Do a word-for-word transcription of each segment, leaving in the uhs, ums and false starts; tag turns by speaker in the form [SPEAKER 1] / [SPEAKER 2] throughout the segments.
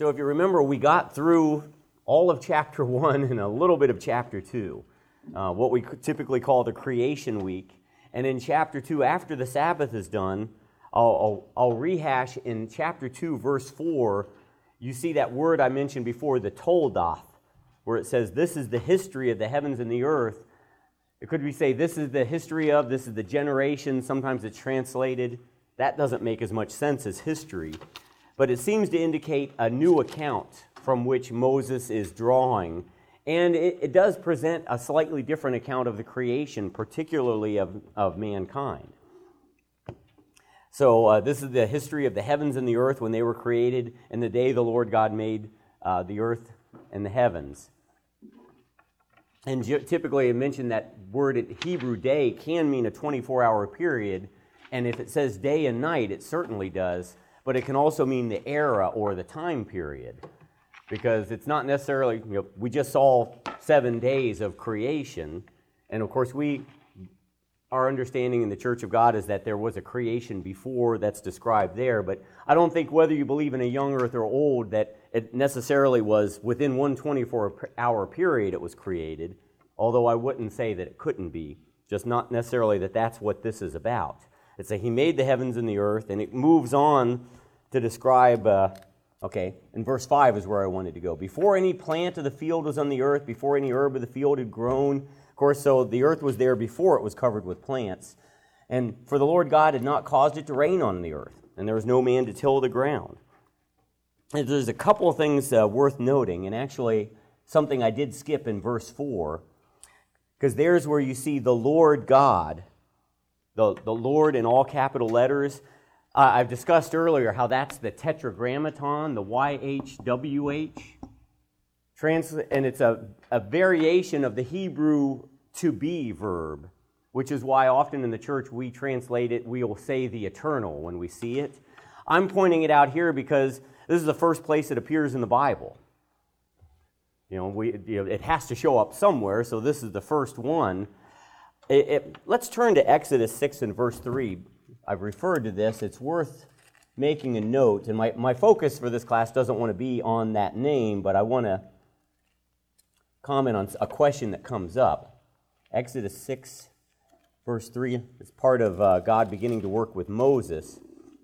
[SPEAKER 1] So if you remember, we got through all of chapter one and a little bit of chapter two, uh, what we typically call the creation week. And in chapter two, after the Sabbath is done, I'll, I'll, I'll rehash in chapter two, verse four, you see that word I mentioned before, the Toldoth, where it says, this is the history of the heavens and the earth. It could be say, this is the history of, this is the generation. Sometimes it's translated. That doesn't make as much sense as history. But it seems to indicate a new account from which Moses is drawing. And it, it does present a slightly different account of the creation, particularly of, of mankind. So uh, this is the history of the heavens and the earth when they were created, and the day the Lord God made uh, the earth and the heavens. And typically I mentioned that word in Hebrew, day, can mean a twenty-four hour period. And if it says day and night, it certainly does. But it can also mean the era or the time period. Because it's not necessarily, you know, we just saw seven days of creation. And of course, we, our understanding in the Church of God is that there was a creation before that's described there. But I don't think whether you believe in a young earth or old that it necessarily was within one twenty-four hour period it was created. Although I wouldn't say that it couldn't be. Just not necessarily that that's what this is about. It's that he made the heavens and the earth, and it moves on to describe, uh, okay, in verse five is where I wanted to go. Before any plant of the field was on the earth, before any herb of the field had grown. Of course, so the earth was there before it was covered with plants. And for the Lord God had not caused it to rain on the earth, and there was no man to till the ground. And there's a couple of things uh, worth noting, and actually something I did skip in verse four, because there's where you see the Lord God, The, the Lord in all capital letters. Uh, I've discussed earlier how that's the tetragrammaton, the Y H W H. Transla- and it's a, a variation of the Hebrew to be verb, which is why often in the church we translate it, we will say the eternal when we see it. I'm pointing it out here because this is the first place it appears in the Bible. You know, we, you know, it has to show up somewhere, so this is the first one. It, it, let's turn to Exodus six and verse three. I've referred to this. It's worth making a note. And my, my focus for this class doesn't want to be on that name, but I want to comment on a question that comes up. Exodus six, verse three, is part of uh, God beginning to work with Moses.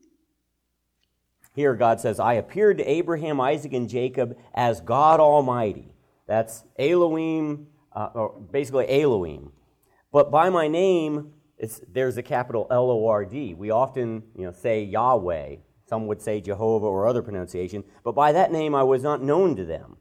[SPEAKER 1] Here God says, I appeared to Abraham, Isaac, and Jacob as God Almighty. That's Elohim, uh, or basically Elohim. But by my name, it's, there's a capital L O R D. We often, you know, say Yahweh. Some would say Jehovah or other pronunciation. But by that name, I was not known to them.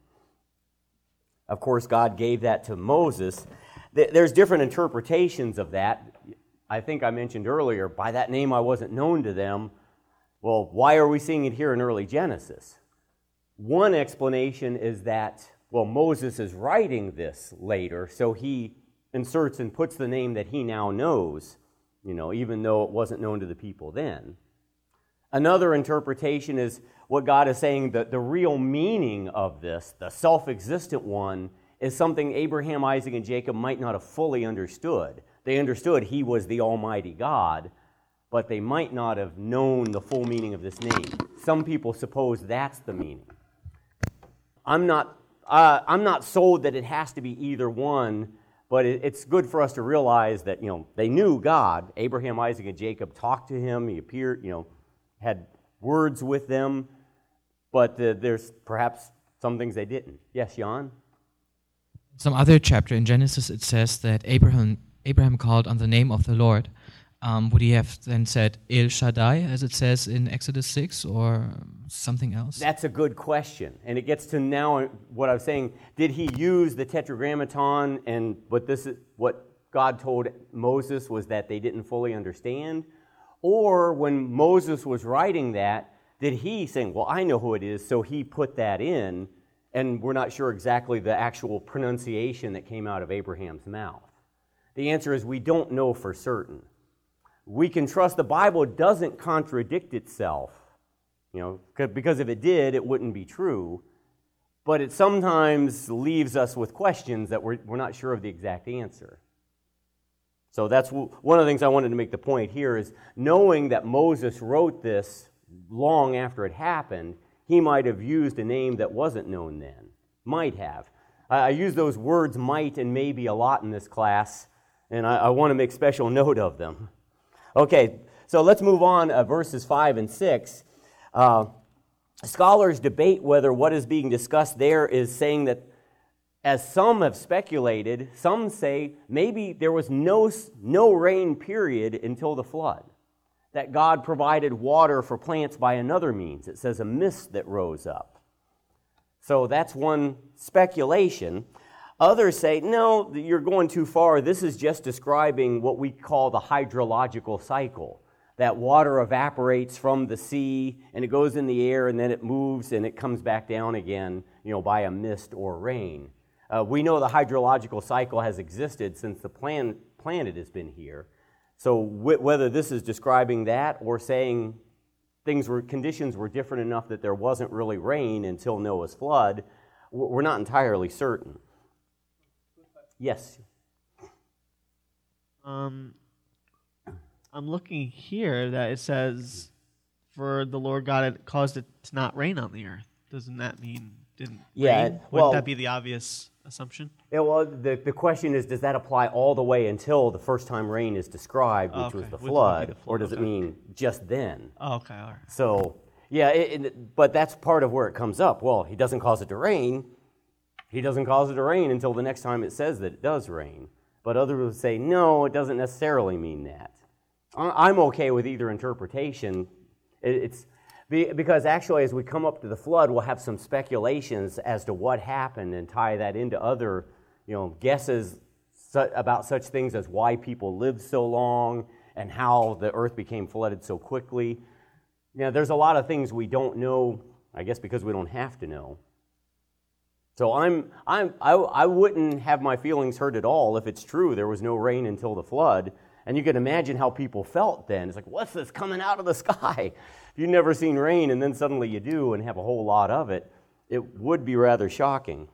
[SPEAKER 1] Of course, God gave that to Moses. There's different interpretations of that. I think I mentioned earlier, by that name, I wasn't known to them. Well, why are we seeing it here in early Genesis? One explanation is that, well, Moses is writing this later, so he inserts and puts the name that he now knows, you know, even though it wasn't known to the people then. Another interpretation is what God is saying, that the real meaning of this, the self-existent one, is something Abraham, Isaac, and Jacob might not have fully understood. They understood he was the Almighty God, but they might not have known the full meaning of this name. Some people suppose that's the meaning. I'm not, uh, I'm not sold that it has to be either one. But it's good for us to realize that, you know, they knew God. Abraham, Isaac, and Jacob talked to him. He appeared, you know, had words with them. But uh, there's perhaps some things they didn't. Yes, Jan?
[SPEAKER 2] Some other chapter in Genesis, it says that Abraham Abraham called on the name of the Lord. Um, would he have then said El Shaddai, as it says in Exodus six, or something else?
[SPEAKER 1] That's a good question. And it gets to now what I was saying. Did he use the Tetragrammaton, and what this is, what God told Moses was that they didn't fully understand? Or when Moses was writing that, did he saying, well, I know who it is, so he put that in, and we're not sure exactly the actual pronunciation that came out of Abraham's mouth? The answer is we don't know for certain. We can trust the Bible doesn't contradict itself, you know, because if it did, it wouldn't be true. But it sometimes leaves us with questions that we're, we're not sure of the exact answer. So that's one of the things I wanted to make the point here is knowing that Moses wrote this long after it happened, he might have used a name that wasn't known then. Might have. I, I use those words might and maybe a lot in this class, and I, I want to make special note of them. Okay, so let's move on, uh, verses five and six. Uh, scholars debate whether what is being discussed there is saying that, as some have speculated, some say maybe there was no, no rain period until the flood, that God provided water for plants by another means. It says a mist that rose up. So that's one speculation. Others say, no, you're going too far. This is just describing what we call the hydrological cycle, that water evaporates from the sea and it goes in the air and then it moves and it comes back down again, you know, by a mist or rain. Uh, we know the hydrological cycle has existed since the plan, planet has been here. So wh- whether this is describing that or saying things were conditions were different enough that there wasn't really rain until Noah's flood, we're not entirely certain. Yes.
[SPEAKER 3] Um, I'm looking here that it says, "For the Lord God had caused it to not rain on the earth." Doesn't that mean didn't
[SPEAKER 1] Yeah,
[SPEAKER 3] rain? Wouldn't
[SPEAKER 1] well-
[SPEAKER 3] that be the obvious assumption?
[SPEAKER 1] Yeah, well, the, the question is, does that apply all the way until the first time rain is described, which
[SPEAKER 3] Oh, okay.
[SPEAKER 1] was the
[SPEAKER 3] Which would be
[SPEAKER 1] flood,
[SPEAKER 3] the flood,
[SPEAKER 1] or does it
[SPEAKER 3] okay.
[SPEAKER 1] mean just then?
[SPEAKER 3] Oh, okay, all right.
[SPEAKER 1] So, yeah, it, it, but that's part of where it comes up. Well, he doesn't cause it to rain. He doesn't cause it to rain until the next time it says that it does rain. But others would say, no, it doesn't necessarily mean that. I- I'm okay with either interpretation. It, it's be, because actually, as we come up to the flood, we'll have some speculations as to what happened and tie that into other, you know, guesses su- about such things as why people lived so long and how the earth became flooded so quickly. You know, there's a lot of things we don't know, I guess because we don't have to know. So I'm, I'm, I, I wouldn't have my feelings hurt at all if it's true there was no rain until the flood. And you can imagine how people felt then. It's like, what's this coming out of the sky? If you've never seen rain and then suddenly you do and have a whole lot of it, it would be rather shocking.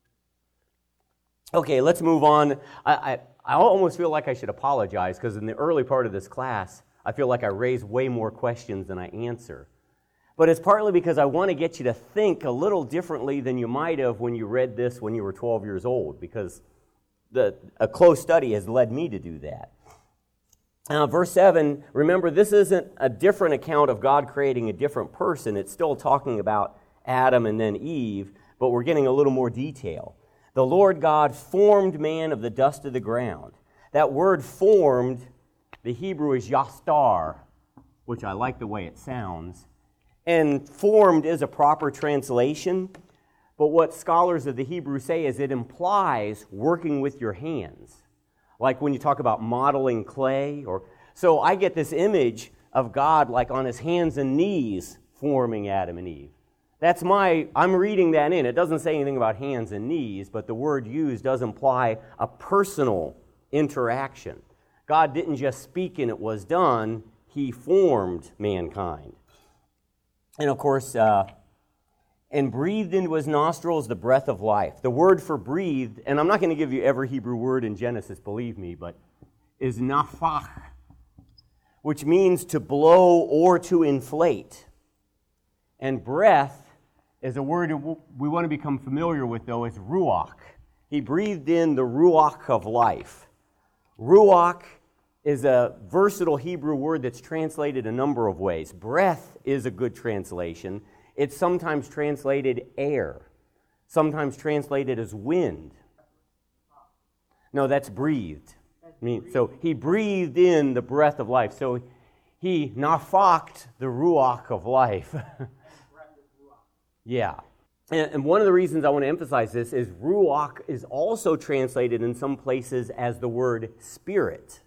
[SPEAKER 1] Okay, let's move on. I, I, I almost feel like I should apologize because in the early part of this class, I feel like I raise way more questions than I answer. But it's partly because I want to get you to think a little differently than you might have when you read this when you were twelve years old, because the, a close study has led me to do that. Now, verse seven, remember, this isn't a different account of God creating a different person. It's still talking about Adam and then Eve, but we're getting a little more detail. The Lord God formed man of the dust of the ground. That word formed, the Hebrew is yastar, which I like the way it sounds. And formed is a proper translation, but what scholars of the Hebrew say is it implies working with your hands. Like when you talk about modeling clay, or so I get this image of God like on his hands and knees forming Adam and Eve. That's my, I'm reading that in. It doesn't say anything about hands and knees, but the word used does imply a personal interaction. God didn't just speak and it was done. He formed mankind. And of course, uh, and breathed into his nostrils the breath of life. The word for breathed, and I'm not going to give you every Hebrew word in Genesis, believe me, but is nafach, which means to blow or to inflate. And breath is a word we want to become familiar with, though, is ruach. He breathed in the ruach of life. Ruach is a versatile Hebrew word that's translated a number of ways. Breath is a good translation. It's sometimes translated air, sometimes translated as wind. No, that's breathed. I mean, so he breathed in the breath of life. So he nafaked the ruach of life. Yeah. And, and one of the reasons I want to emphasize this is ruach is also translated in some places as the word spirit.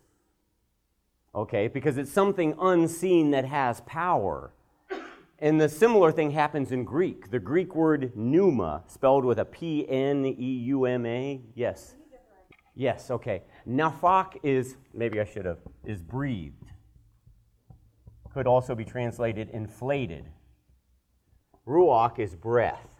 [SPEAKER 1] Okay, because it's something unseen that has power. And the similar thing happens in Greek. The Greek word pneuma, spelled with a P N E U M A. Yes. Yes, okay. Nafak is, maybe I should have, is breathed. Could also be translated inflated. Ruach is breath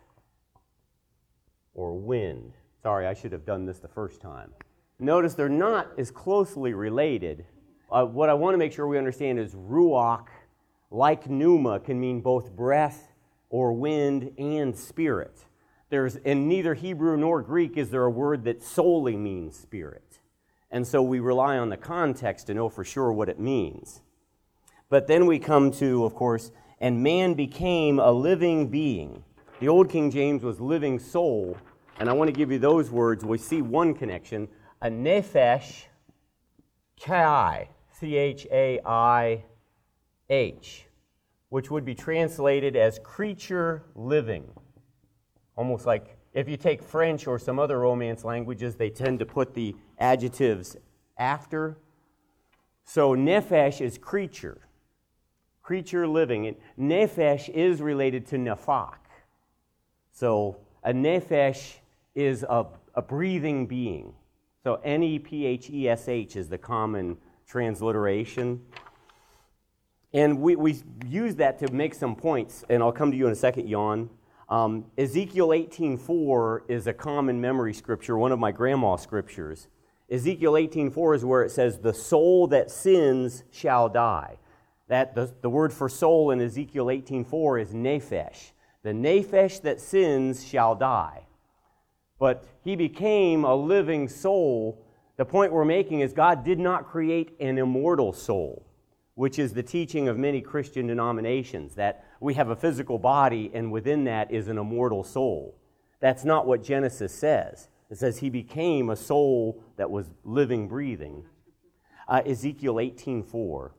[SPEAKER 1] or wind. Sorry, I should have done this the first time. Notice they're not as closely related. Uh, what I want to make sure we understand is ruach, like pneuma, can mean both breath or wind and spirit. There's, in neither Hebrew nor Greek is there a word that solely means spirit. And so we rely on the context to know for sure what it means. But then we come to, of course, and man became a living being. The old King James was living soul, and I want to give you those words. We see one connection, a nephesh chai, C H A I H, which would be translated as creature living. Almost like if you take French or some other Romance languages, they tend to put the adjectives after. So nephesh is creature, creature living. And nephesh is related to nephach. So a nephesh is a, a breathing being. So N E P H E S H is the common transliteration. And we, we use that to make some points, and I'll come to you in a second, Jan. Um, Ezekiel eighteen four is a common memory scripture, one of my grandma's scriptures. Ezekiel eighteen four is where it says, the soul that sins shall die. That the, the word for soul in Ezekiel eighteen four is nephesh. The nephesh that sins shall die. But he became a living soul. The point we're making is God did not create an immortal soul, which is the teaching of many Christian denominations, that we have a physical body and within that is an immortal soul. That's not what Genesis says. It says he became a soul that was living, breathing. Uh, Ezekiel eighteen four.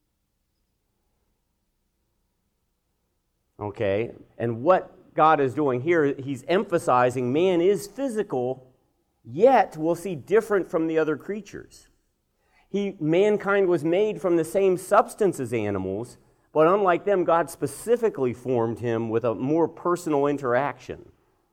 [SPEAKER 1] Okay, and what God is doing here, he's emphasizing man is physical, yet we'll see different from the other creatures. He, mankind was made from the same substance as animals, but unlike them, God specifically formed him with a more personal interaction.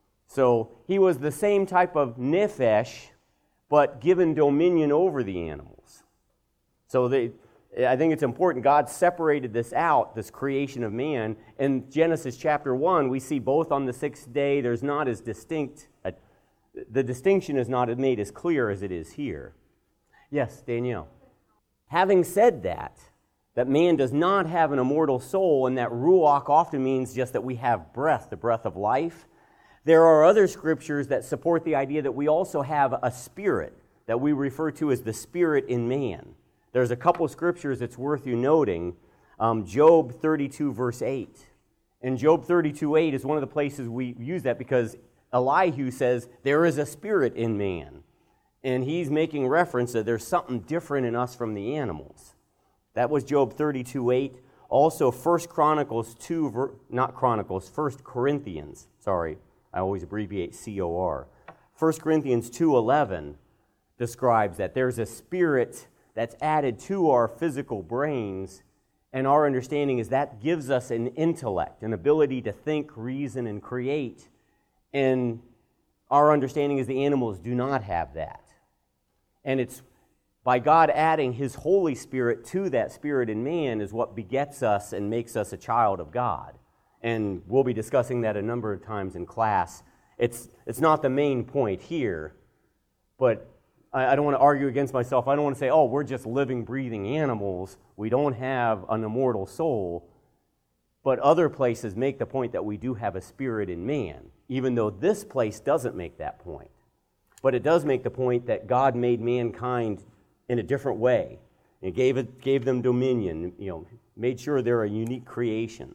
[SPEAKER 1] So he was the same type of nephesh, but given dominion over the animals. So they, I think it's important, God separated this out, this creation of man. In Genesis chapter one, we see both on the sixth day, there's not as distinct, a, the distinction is not made as clear as it is here. Yes, Danielle. Having said that, that man does not have an immortal soul, and that ruach often means just that we have breath, the breath of life, there are other scriptures that support the idea that we also have a spirit that we refer to as the spirit in man. There's a couple of scriptures that's worth you noting. Um, Job thirty-two, verse eight. And Job thirty-two, eight is one of the places we use that because Elihu says, there is a spirit in man. And he's making reference that there's something different in us from the animals. That was Job thirty-two, eight. Also, First Chronicles two, not Chronicles, First Corinthians, sorry, I always abbreviate C O R. First Corinthians two, eleven describes that there's a spirit that's added to our physical brains, and our understanding is that gives us an intellect, an ability to think, reason, and create. And our understanding is the animals do not have that. And it's by God adding His Holy Spirit to that spirit in man is what begets us and makes us a child of God. And we'll be discussing that a number of times in class. It's, it's not the main point here, but I, I don't want to argue against myself. I don't want to say, oh, we're just living, breathing animals. We don't have an immortal soul. But other places make the point that we do have a spirit in man, even though this place doesn't make that point. But it does make the point that God made mankind in a different way. He gave it, gave them dominion, you know, made sure they're a unique creation.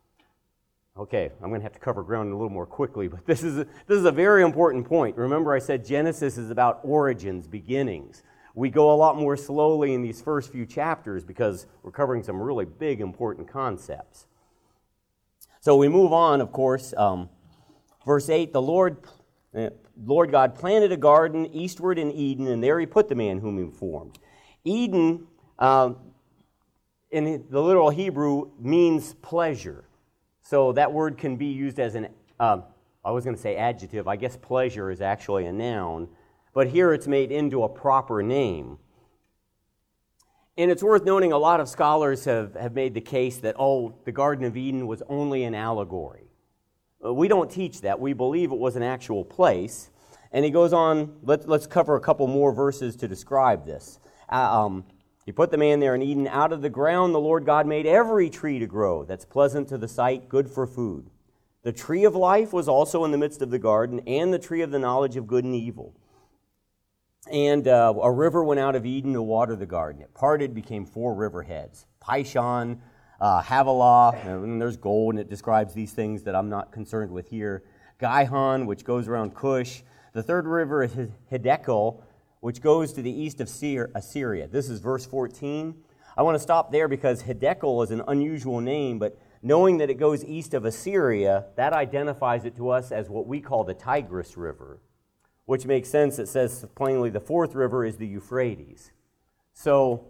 [SPEAKER 1] Okay, I'm going to have to cover ground a little more quickly, but this is a, this is a very important point. Remember I said Genesis is about origins, beginnings. We go a lot more slowly in these first few chapters because we're covering some really big, important concepts. So we move on, of course. Um, verse eight, the Lord, uh, Lord God planted a garden eastward in Eden, and there He put the man whom He formed. Eden, uh, in the literal Hebrew, means pleasure. So that word can be used as an, uh, I was going to say adjective. I guess pleasure is actually a noun. But here it's made into a proper name. And it's worth noting a lot of scholars have, have made the case that, oh, the Garden of Eden was only an allegory. Uh, we don't teach that. We believe it was an actual place. And he goes on, let, let's cover a couple more verses to describe this. Uh, um, He put the man there in Eden. Out of the ground the Lord God made every tree to grow that's pleasant to the sight, good for food. The tree of life was also in the midst of the garden, and the tree of the knowledge of good and evil. And uh, a river went out of Eden to water the garden. It parted, became four riverheads. Pishon, uh, Havilah, and there's gold, and it describes these things that I'm not concerned with here. Gihon, which goes around Cush. The third river is Hiddekel, which goes to the east of Assyria. This is verse fourteen. I want to stop there because Hiddekel is an unusual name, but knowing that it goes east of Assyria, that identifies it to us as what we call the Tigris River, which makes sense. It says plainly the fourth river is the Euphrates. So,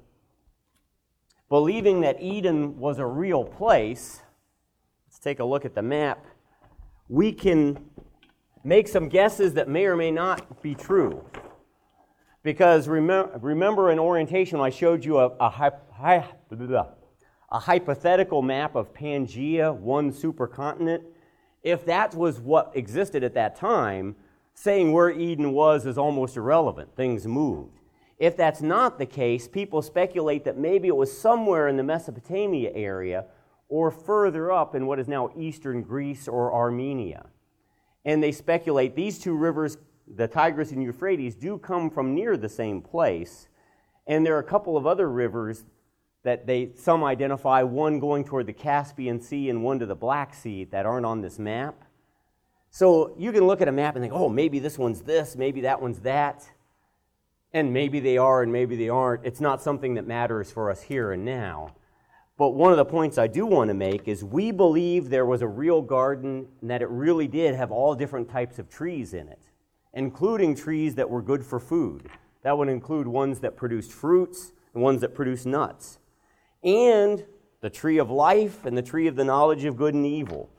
[SPEAKER 1] believing that Eden was a real place, let's take a look at the map. We can make some guesses that may or may not be true. Because remember, remember in orientation, I showed you a, a, hy- a hypothetical map of Pangaea, one supercontinent. If that was what existed at that time, saying where Eden was is almost irrelevant. Things moved. If that's not the case, people speculate that maybe it was somewhere in the Mesopotamia area or further up in what is now eastern Greece or Armenia. And they speculate these two rivers, the Tigris and Euphrates, do come from near the same place. And there are a couple of other rivers that they some identify, one going toward the Caspian Sea and one to the Black Sea, that aren't on this map. So you can look at a map and think, oh, maybe this one's this, maybe that one's that. And maybe they are and maybe they aren't. It's not something that matters for us here and now. But one of the points I do want to make is we believe there was a real garden and that it really did have all different types of trees in it, including trees that were good for food. That would include ones that produced fruits and ones that produced nuts. And the tree of life and the tree of the knowledge of good and evil.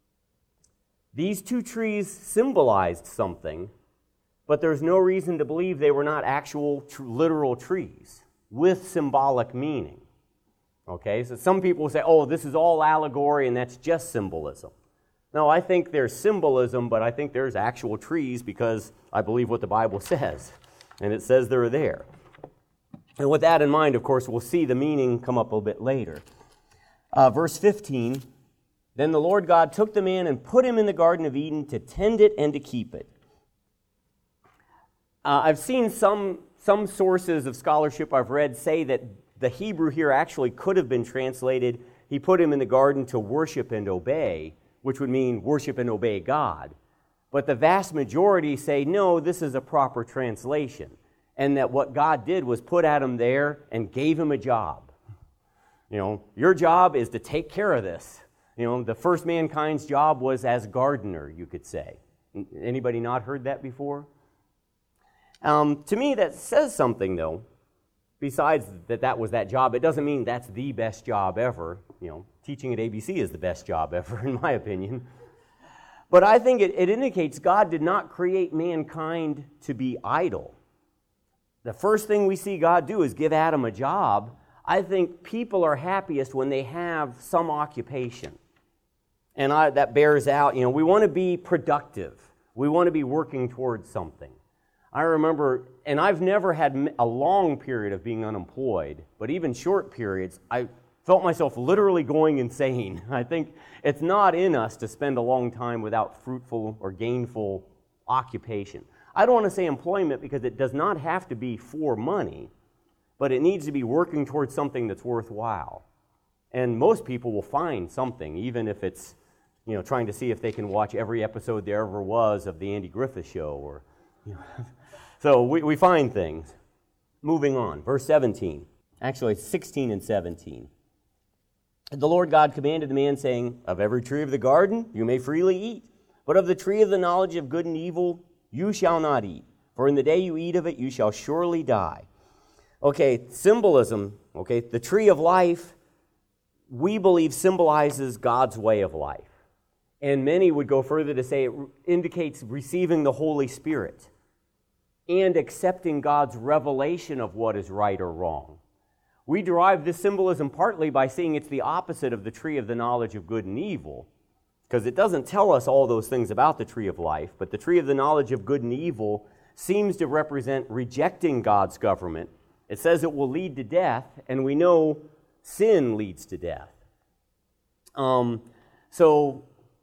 [SPEAKER 1] These two trees symbolized something, but there's no reason to believe they were not actual tr- literal trees with symbolic meaning. Okay, so some people say, oh, this is all allegory and that's just symbolism. No, I think there's symbolism, but I think there's actual trees because I believe what the Bible says, and it says they're there. And with that in mind, of course, we'll see the meaning come up a bit later. Uh, verse fifteen, then the Lord God took the man and put him in the Garden of Eden to tend it and to keep it. Uh, I've seen some, some sources of scholarship I've read say that the Hebrew here actually could have been translated, he put him in the garden to worship and obey, which would mean worship and obey God. But the vast majority say, no, this is a proper translation, and that what God did was put Adam there and gave him a job. You know, your job is to take care of this. You know, the first mankind's job was as gardener, you could say. Anybody not heard that before? Um, to me, that says something, though. Besides that that was that job, it doesn't mean that's the best job ever. You know, teaching at A B C is the best job ever, in my opinion. But I think it, it indicates God did not create mankind to be idle. The first thing we see God do is give Adam a job. I think people are happiest when they have some occupation. And I, that bears out, you know, we want to be productive. We want to be working towards something. I remember, and I've never had a long period of being unemployed, but even short periods, I felt myself literally going insane. I think it's not in us to spend a long time without fruitful or gainful occupation. I don't want to say employment because it does not have to be for money, but it needs to be working towards something that's worthwhile. And most people will find something, even if it's, you know, trying to see if they can watch every episode there ever was of the Andy Griffith Show, or, you know. So we, we find things. Moving on, verse seventeen. Actually, sixteen and seventeen. The Lord God commanded the man, saying, of every tree of the garden you may freely eat, but of the tree of the knowledge of good and evil you shall not eat. For in the day you eat of it, you shall surely die. Okay, symbolism, okay, the tree of life, we believe symbolizes God's way of life. And many would go further to say it indicates receiving the Holy Spirit and accepting God's revelation of what is right or wrong. We derive this symbolism partly by seeing it's the opposite of the tree of the knowledge of good and evil, because it doesn't tell us all those things about the tree of life, but the tree of the knowledge of good and evil seems to represent rejecting God's government. It says it will lead to death, and we know sin leads to death. Um, so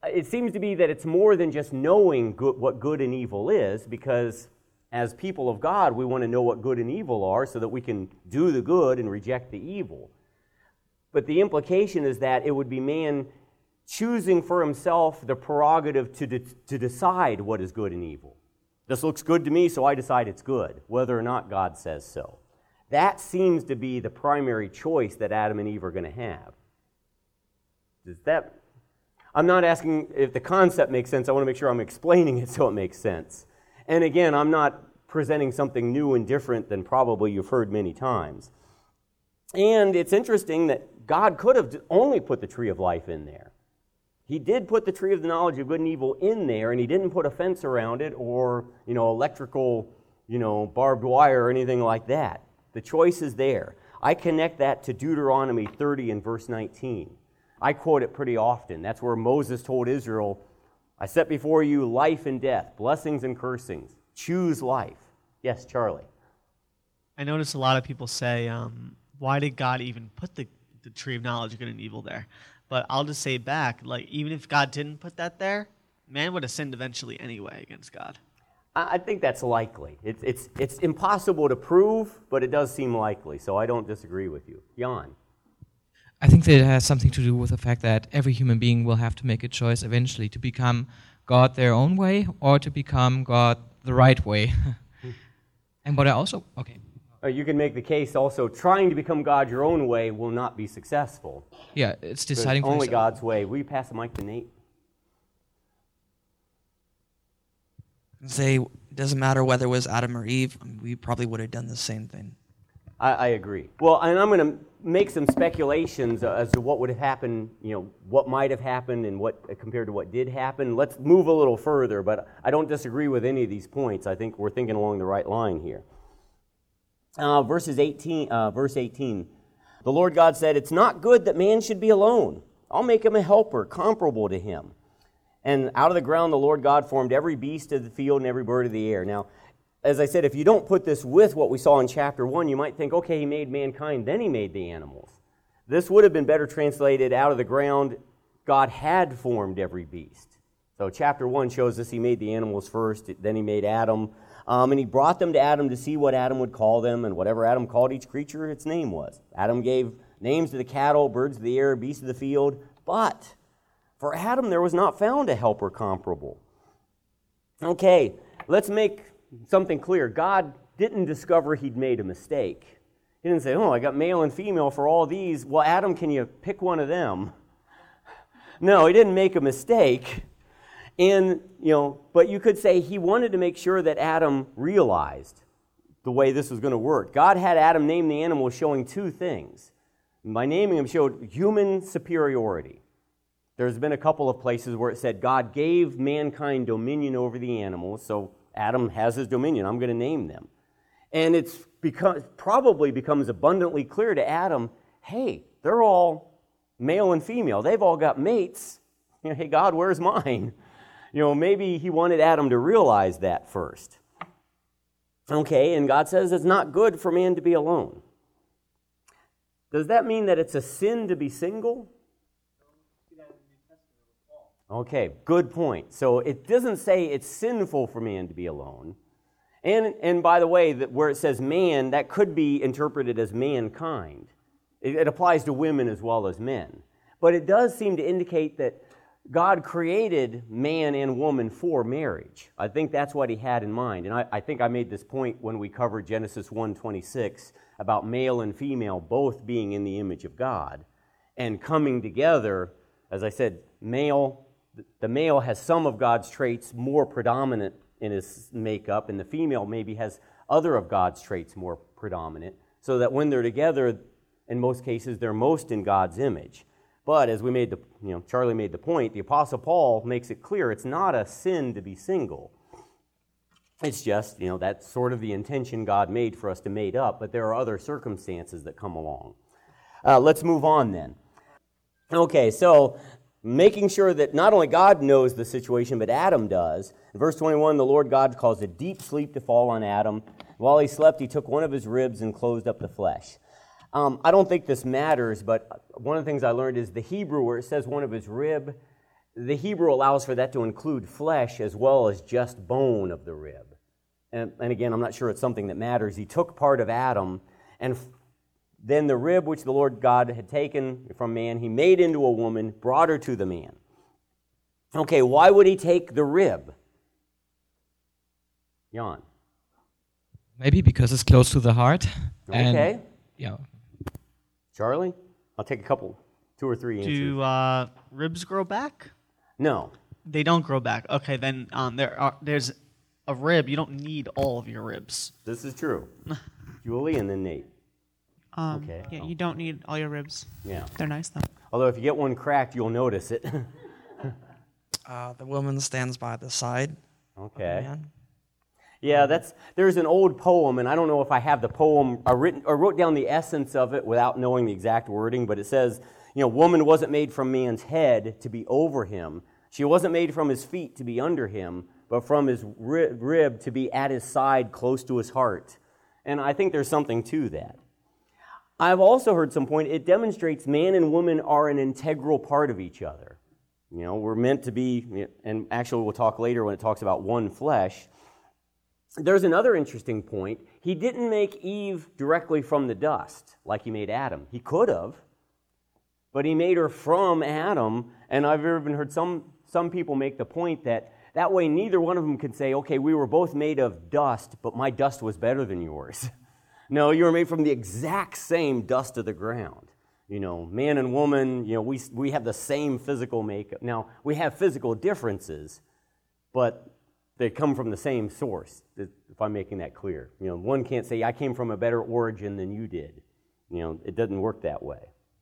[SPEAKER 1] it seems to be that it's more than just knowing good, what good and evil is, because as people of God, we want to know what good and evil are so that we can do the good and reject the evil. But the implication is that it would be man choosing for himself the prerogative to, de- to decide what is good and evil. This looks good to me, so I decide it's good, whether or not God says so. That seems to be the primary choice that Adam and Eve are going to have. Does that... I'm not asking if the concept makes sense. I want to make sure I'm explaining it so it makes sense. And again, I'm not presenting something new and different than probably you've heard many times. And it's interesting that God could have only put the tree of life in there. He did put the tree of the knowledge of good and evil in there, and he didn't put a fence around it or, you know, electrical, you know, barbed wire or anything like that. The choice is there. I connect that to Deuteronomy thirty and verse nineteen. I quote it pretty often. That's where Moses told Israel, I set before you life and death, blessings and cursings. Choose life. Yes, Charlie.
[SPEAKER 3] I notice a lot of people say, um, why did God even put the, the tree of knowledge of good and evil there? But I'll just say back, like, even if God didn't put that there, man would have sinned eventually anyway against God.
[SPEAKER 1] I think that's likely. It's, it's, it's impossible to prove, but it does seem likely, so I don't disagree with you. Jan?
[SPEAKER 2] I think that it has something to do with the fact that every human being will have to make a choice eventually to become God their own way or to become God the right way. And what I also... Okay.
[SPEAKER 1] Uh, you can make the case also, trying to become God your own way will not be successful.
[SPEAKER 2] Yeah, it's deciding for
[SPEAKER 1] only
[SPEAKER 2] yourself.
[SPEAKER 1] God's way. Will you pass the mic to Nate?
[SPEAKER 4] Say, it doesn't matter whether it was Adam or Eve, we probably would have done the same thing.
[SPEAKER 1] I, I agree. Well, and I'm going to make some speculations as to what would have happened, you know, what might have happened and what uh, compared to what did happen. Let's move a little further, but I don't disagree with any of these points. I think we're thinking along the right line here. Uh, verses eighteen, uh, verse eighteen, the Lord God said, it's not good that man should be alone. I'll make him a helper comparable to him. And out of the ground the Lord God formed every beast of the field and every bird of the air. Now, as I said, if you don't put this with what we saw in chapter one, you might think, okay, he made mankind, then he made the animals. This would have been better translated, out of the ground God had formed every beast. So chapter one shows us he made the animals first, then he made Adam. Um, and he brought them to Adam to see what Adam would call them, and whatever Adam called each creature, its name was. Adam gave names to the cattle, birds of the air, beasts of the field. But for Adam there was not found a helper comparable. Okay, let's make something clear. God didn't discover he'd made a mistake. He didn't say, oh, I got male and female for all these. Well, Adam, can you pick one of them? No, he didn't make a mistake. And, you know, but you could say he wanted to make sure that Adam realized the way this was going to work. God had Adam name the animals showing two things. By naming them showed human superiority. There's been a couple of places where it said God gave mankind dominion over the animals, so Adam has his dominion. I'm going to name them. And it's because probably becomes abundantly clear to Adam, hey, they're all male and female. They've all got mates. You know, hey, God, where's mine? You know, maybe he wanted Adam to realize that first. Okay, and God says it's not good for man to be alone. Does that mean that it's a sin to be single? Okay, good point. So it doesn't say it's sinful for man to be alone. And and by the way, that where it says man, that could be interpreted as mankind. It, it applies to women as well as men. But it does seem to indicate that God created man and woman for marriage. I think that's what he had in mind. And I, I think I made this point when we covered Genesis one twenty-six about male and female both being in the image of God and coming together. As I said, male, the male has some of God's traits more predominant in his makeup, and the female maybe has other of God's traits more predominant, so that when they're together, in most cases, they're most in God's image. But as we made the, you know, Charlie made the point, the Apostle Paul makes it clear it's not a sin to be single. It's just, you know, that's sort of the intention God made for us to mate up, but there are other circumstances that come along. Uh, let's move on then. Okay, so making sure that not only God knows the situation, but Adam does. In verse twenty-one, the Lord God caused a deep sleep to fall on Adam. While he slept, he took one of his ribs and closed up the flesh. Um, I don't think this matters, but one of the things I learned is the Hebrew, where it says one of his rib, the Hebrew allows for that to include flesh as well as just bone of the rib. And, and again, I'm not sure it's something that matters. He took part of Adam, and f- then the rib which the Lord God had taken from man, he made into a woman, brought her to the man. Okay, why would he take the rib? Jan.
[SPEAKER 2] Maybe because it's close to the heart. And,
[SPEAKER 1] Okay.
[SPEAKER 2] yeah.
[SPEAKER 1] Charlie? I'll take a couple, two or three answers.
[SPEAKER 3] Do uh, ribs grow back?
[SPEAKER 1] No.
[SPEAKER 3] They don't grow back. Okay, then um, there are there's a rib. You don't need all of your ribs.
[SPEAKER 1] This is true. Julie and then Nate.
[SPEAKER 5] Um,
[SPEAKER 1] Okay.
[SPEAKER 5] Yeah, you don't need all your ribs.
[SPEAKER 1] Yeah.
[SPEAKER 5] They're nice though.
[SPEAKER 1] Although if you get one cracked, you'll notice it.
[SPEAKER 4] Uh, the woman stands by the side of the
[SPEAKER 1] Okay.
[SPEAKER 4] man.
[SPEAKER 1] Yeah, that's there's an old poem, and I don't know if I have the poem. I written I wrote down the essence of it without knowing the exact wording, but it says, you know, woman wasn't made from man's head to be over him. She wasn't made from his feet to be under him, but from his rib, rib to be at his side, close to his heart. And I think there's something to that. I've also heard some point, it demonstrates man and woman are an integral part of each other. You know, we're meant to be, and actually we'll talk later when it talks about one flesh. There's another interesting point. He didn't make Eve directly from the dust like he made Adam. He could have, but he made her from Adam, and I've even heard some, some people make the point that that way neither one of them could say, okay, we were both made of dust, but my dust was better than yours. No, you were made from the exact same dust of the ground. You know, man and woman, you know, we we have the same physical makeup. Now, we have physical differences, but they come from the same source, if I'm making that clear. You know, one can't say, I came from a better origin than you did. You know, it doesn't work that way.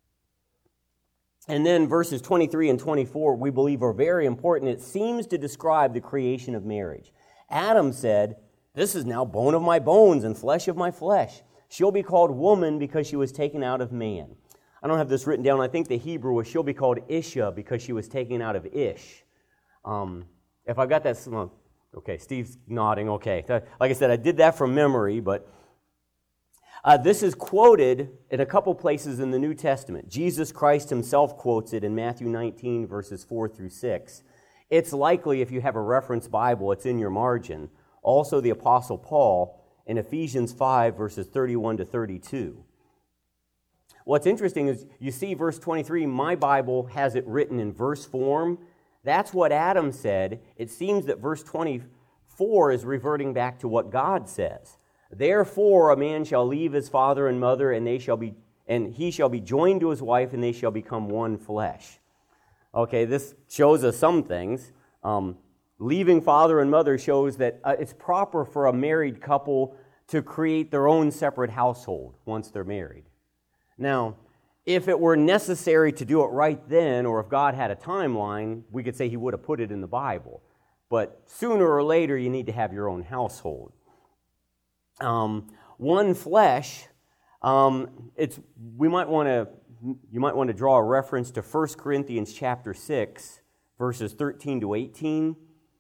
[SPEAKER 1] And then verses twenty-three and twenty-four, we believe, are very important. It seems to describe the creation of marriage. Adam said, this is now bone of my bones and flesh of my flesh. She'll be called woman because she was taken out of man. I don't have this written down. I think the Hebrew was she'll be called Isha because she was taken out of Ish. Um, if I got that, well, okay, Steve's nodding, okay. Like I said, I did that from memory, but uh, this is quoted in a couple places in the New Testament. Jesus Christ himself quotes it in Matthew nineteen, verses four through six. It's likely, if you have a reference Bible, it's in your margin. Also, the Apostle Paul in Ephesians five, verses thirty-one to thirty-two. What's interesting is you see verse twenty-three, my Bible has it written in verse form. That's what Adam said. It seems that verse twenty-four is reverting back to what God says. Therefore, a man shall leave his father and mother, and they shall be, and he shall be joined to his wife, and they shall become one flesh. Okay, this shows us some things. Um, leaving father and mother shows that uh, it's proper for a married couple to create their own separate household once they're married. Now, if it were necessary to do it right then, or if God had a timeline, we could say he would have put it in the Bible. But sooner or later, you need to have your own household. Um, one flesh, um, it's we might want to you might want to draw a reference to First Corinthians chapter six, verses thirteen to eighteen.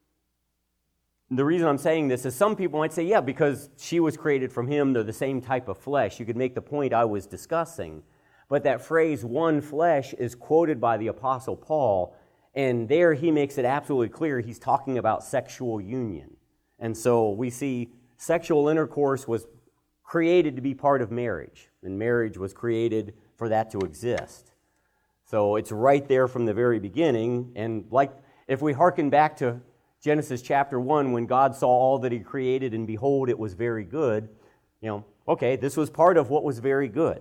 [SPEAKER 1] The reason I'm saying this is some people might say, yeah, because she was created from him, they're the same type of flesh. You could make the point I was discussing. But that phrase, one flesh, is quoted by the Apostle Paul, and there he makes it absolutely clear he's talking about sexual union. And so we see sexual intercourse was created to be part of marriage, and marriage was created for that to exist. So it's right there from the very beginning, and like if we hearken back to Genesis chapter one, when God saw all that he created, and behold, it was very good, you know, okay, this was part of what was very good.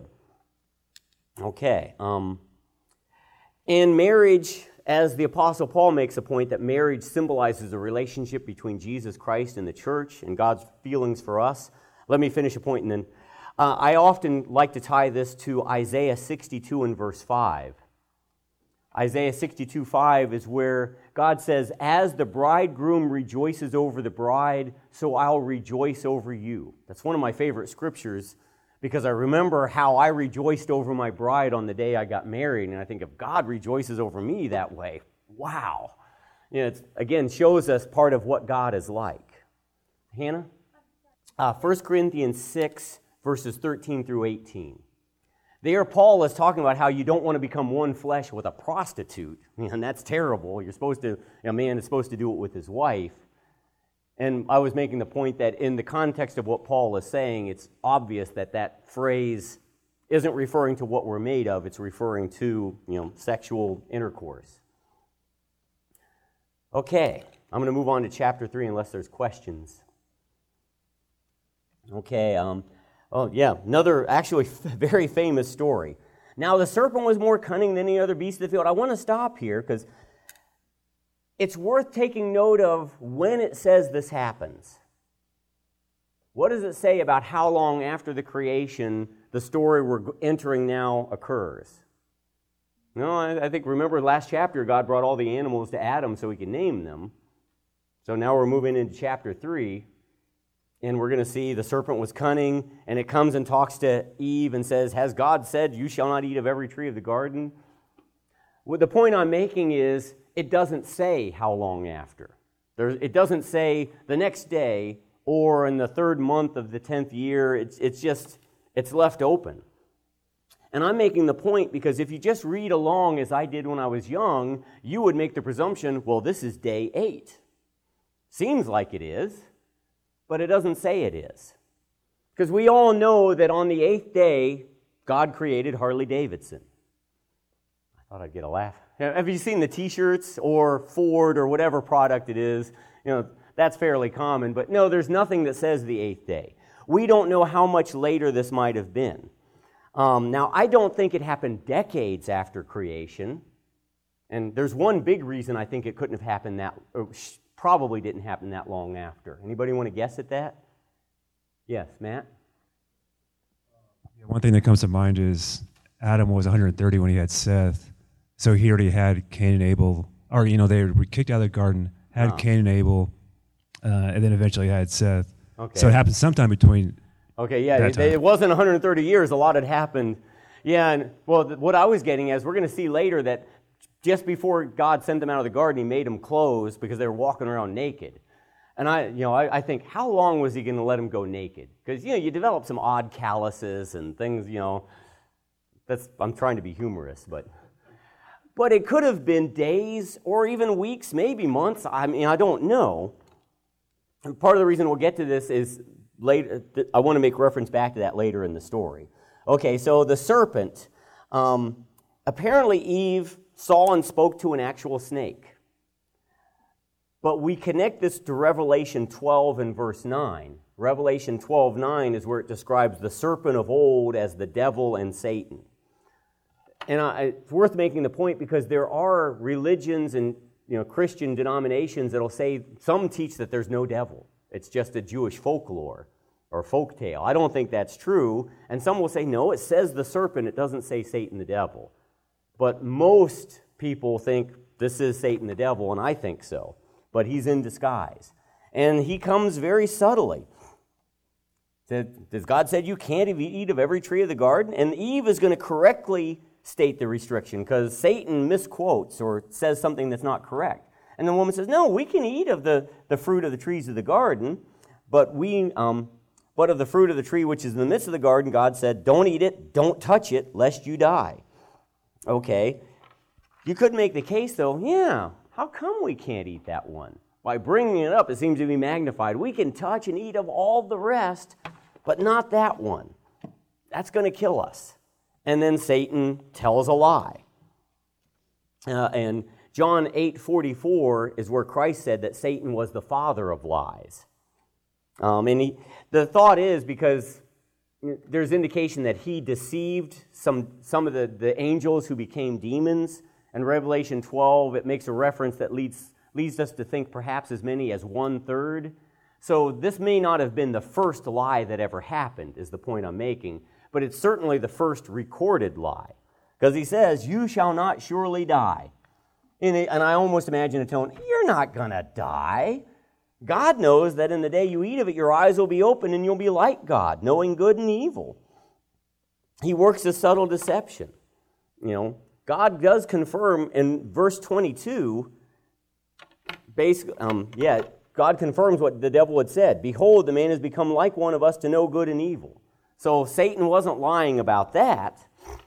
[SPEAKER 1] Okay. Um, and marriage, as the Apostle Paul makes a point, that marriage symbolizes a relationship between Jesus Christ and the church and God's feelings for us. Let me finish a point and then. Uh, I often like to tie this to Isaiah sixty-two and verse five. Isaiah sixty-two five is where God says, as the bridegroom rejoices over the bride, so I'll rejoice over you. That's one of my favorite scriptures because I remember how I rejoiced over my bride on the day I got married, and I think if God rejoices over me that way, wow. You know, it again shows us part of what God is like. Hannah? Uh, First Corinthians six, verses thirteen through eighteen. There, Paul is talking about how you don't want to become one flesh with a prostitute, and that's terrible. You're supposed to, a man is supposed to do it with his wife. And I was making the point that in the context of what Paul is saying, it's obvious that that phrase isn't referring to what we're made of. It's referring to, you know, sexual intercourse. Okay, I'm going to move on to chapter three unless there's questions. Okay, um, oh yeah, another actually very famous story. Now the serpent was more cunning than any other beast of the field. I want to stop here because it's worth taking note of when it says this happens. What does it say about how long after the creation the story we're entering now occurs? No, I, I think, remember last chapter, God brought all the animals to Adam so he could name them. So now we're moving into chapter three, and we're going to see the serpent was cunning, and it comes and talks to Eve and says, has God said, you shall not eat of every tree of the garden? Well, the point I'm making is, it doesn't say how long after. There, it doesn't say the next day or in the third month of the tenth year. It's, it's just, it's left open. And I'm making the point because if you just read along as I did when I was young, you would make the presumption, well, this is day eight. Seems like it is, but it doesn't say it is. Because we all know that on the eighth day, God created Harley Davidson. I thought I'd get a laugh. Have you seen the T-shirts or Ford or whatever product it is? You know, that's fairly common. But no, there's nothing that says the eighth day. We don't know how much later this might have been. Um, now, I don't think it happened decades after creation. And there's one big reason I think it couldn't have happened that, or probably didn't happen that long after. Anybody want to guess at that? Yes, Matt?
[SPEAKER 6] Yeah, one thing that comes to mind is Adam was one hundred thirty when he had Seth. So he already had Cain and Abel, or, you know, they were kicked out of the garden, had oh. Cain and Abel, uh, and then eventually had Seth. Okay. So it happened sometime between
[SPEAKER 1] Okay, yeah, it, it wasn't one hundred thirty years. A lot had happened. Yeah, and, well, th- what I was getting at is we're going to see later that just before God sent them out of the garden, he made them clothes because they were walking around naked. And I, you know, I, I think, how long was he going to let them go naked? Because, you know, you develop some odd calluses and things, you know. That's I'm trying to be humorous, but... But it could have been days or even weeks, maybe months. I mean, I don't know. And part of the reason we'll get to this is later. I want to make reference back to that later in the story. Okay, so the serpent. Um, apparently Eve saw and spoke to an actual snake. But we connect this to Revelation twelve and verse nine. Revelation twelve nine is where it describes the serpent of old as the devil and Satan. And I, it's worth making the point because there are religions and, you know, Christian denominations that'll say, some teach that there's no devil. It's just a Jewish folklore or folk tale. I don't think that's true. And some will say, no, it says the serpent, it doesn't say Satan the devil. But most people think this is Satan the devil, and I think so. But he's in disguise. And he comes very subtly. Does God said you can't eat of every tree of the garden? And Eve is going to correctly state the restriction because Satan misquotes or says something that's not correct. And the woman says, no, we can eat of the, the fruit of the trees of the garden, but we um, but of the fruit of the tree which is in the midst of the garden, God said, don't eat it, don't touch it, lest you die. Okay. You could make the case, though, yeah, how come we can't eat that one? By bringing it up, it seems to be magnified. We can touch and eat of all the rest, but not that one. That's going to kill us. And then Satan tells a lie. Uh, and John eight forty-four is where Christ said that Satan was the father of lies. Um, and he, the thought is because there's indication that he deceived some, some of the, the angels who became demons. In Revelation twelve, it makes a reference that leads, leads us to think perhaps as many as one-third. So this may not have been the first lie that ever happened, is the point I'm making. But it's certainly the first recorded lie. Because he says, you shall not surely die. And, it, and I almost imagine a tone, you're not going to die. God knows that in the day you eat of it, your eyes will be open and you'll be like God, knowing good and evil. He works a subtle deception. You know, God does confirm in verse twenty-two, basically, um, yeah, God confirms what the devil had said. Behold, the man has become like one of us to know good and evil. So Satan wasn't lying about that.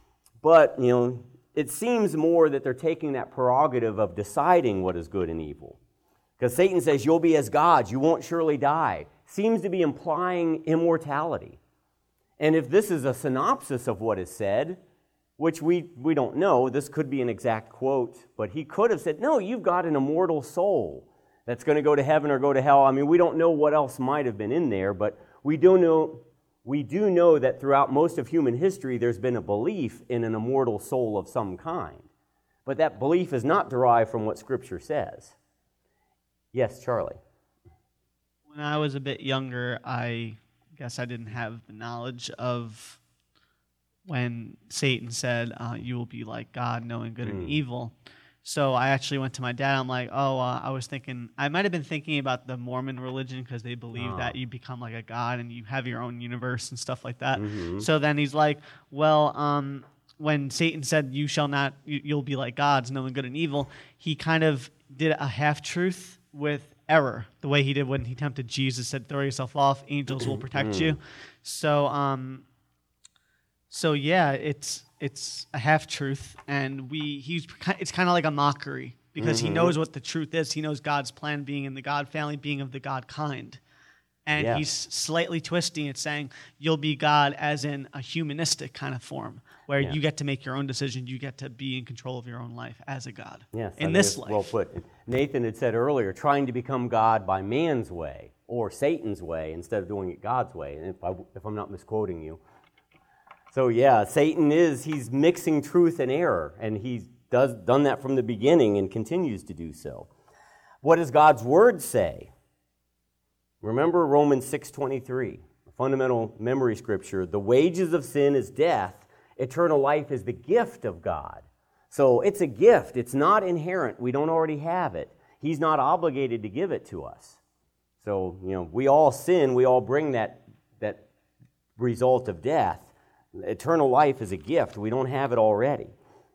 [SPEAKER 1] But, you know, it seems more that they're taking that prerogative of deciding what is good and evil. Because Satan says, you'll be as gods, you won't surely die. Seems to be implying immortality. And if this is a synopsis of what is said, which we, we don't know, this could be an exact quote, but he could have said, no, you've got an immortal soul that's going to go to heaven or go to hell. I mean, we don't know what else might have been in there, but we do know, we do know that throughout most of human history, there's been a belief in an immortal soul of some kind. But that belief is not derived from what Scripture says. Yes, Charlie.
[SPEAKER 3] When I was a bit younger, I guess I didn't have the knowledge of when Satan said, uh, you will be like God, knowing good mm. and evil. So I actually went to my dad. I'm like, oh, uh, I was thinking, I might have been thinking about the Mormon religion because they believe oh. that you become like a god and you have your own universe and stuff like that. Mm-hmm. So then he's like, well, um, when Satan said, you shall not, you, you'll be like gods, knowing good and evil, he kind of did a half-truth with error, the way he did when he tempted Jesus, said, throw yourself off, angels will protect you. So, um, so yeah, it's it's a half truth, and we he's it's kind of like a mockery because mm-hmm. he knows what the truth is. He knows God's plan, being in the God family, being of the God kind, and yeah. he's slightly twisting it, saying you'll be God as in a humanistic kind of form, where yeah. you get to make your own decision, you get to be in control of your own life as a God.
[SPEAKER 1] Yes,
[SPEAKER 3] in
[SPEAKER 1] I
[SPEAKER 3] this life.
[SPEAKER 1] Well put. Nathan had said earlier, trying to become God by man's way or Satan's way instead of doing it God's way. And if, I, if I'm not misquoting you. So yeah, Satan is, he's mixing truth and error, and he's does done that from the beginning and continues to do so. What does God's Word say? Remember Romans six twenty-three, a fundamental memory scripture. The wages of sin is death. Eternal life is the gift of God. So it's a gift. It's not inherent. We don't already have it. He's not obligated to give it to us. So, you know, we all sin. We all bring that, that result of death. Eternal life is a gift. We don't have it already.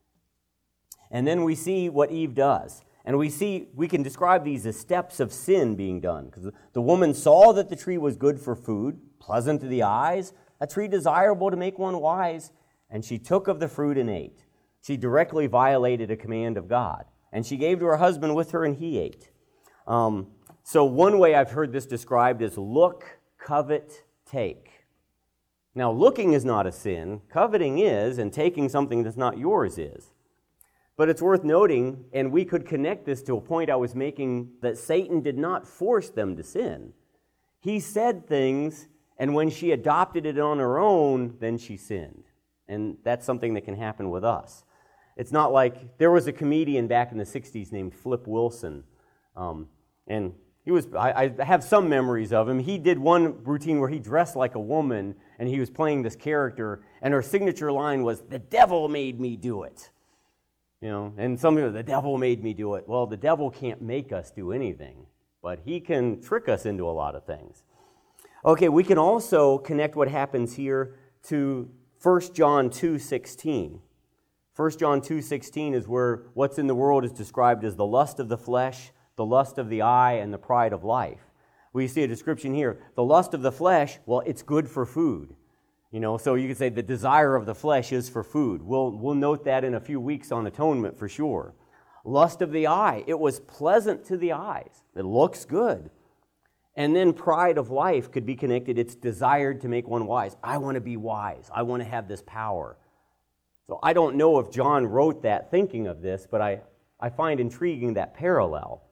[SPEAKER 1] And then we see what Eve does. And we see, we can describe these as steps of sin being done. Because the woman saw that the tree was good for food, pleasant to the eyes, a tree desirable to make one wise, and she took of the fruit and ate. She directly violated a command of God. And she gave to her husband with her, and he ate. Um, so one way I've heard this described is look, covet, take. Now, looking is not a sin. Coveting is, and taking something that's not yours is. But it's worth noting, and we could connect this to a point I was making, that Satan did not force them to sin. He said things, and when she adopted it on her own, then she sinned. And that's something that can happen with us. It's not like, there was a comedian back in the sixties named Flip Wilson, um, and he was, I, I have some memories of him. He did one routine where he dressed like a woman, and he was playing this character, and her signature line was, "The devil made me do it." You know, and some people, the devil made me do it. Well, the devil can't make us do anything, but he can trick us into a lot of things. Okay, we can also connect what happens here to First John two sixteen. First John two sixteen is where what's in the world is described as the lust of the flesh, the lust of the eye, and the pride of life. We see a description here. The lust of the flesh, well, it's good for food. You know, so you could say the desire of the flesh is for food. We'll, we'll note that in a few weeks on atonement for sure. Lust of the eye, it was pleasant to the eyes. It looks good. And then pride of life could be connected. It's desired to make one wise. I want to be wise. I want to have this power. So I don't know if John wrote that thinking of this, but I, I find intriguing that parallel.